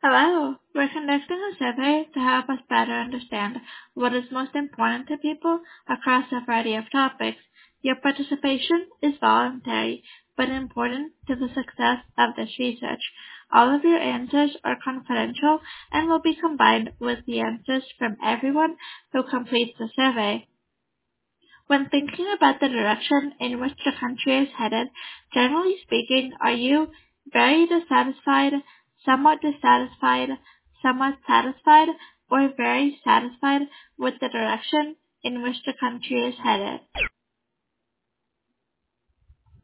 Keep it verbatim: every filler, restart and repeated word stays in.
Hello, we're conducting a survey to help us better understand what is most important to people across a variety of topics. Your participation is voluntary, but important to the success of this research. All of your answers are confidential and will be combined with the answers from everyone who completes the survey. When thinking about the direction in which the country is headed, generally speaking, are you very dissatisfied, somewhat dissatisfied, somewhat satisfied, or very satisfied with the direction in which the country is headed?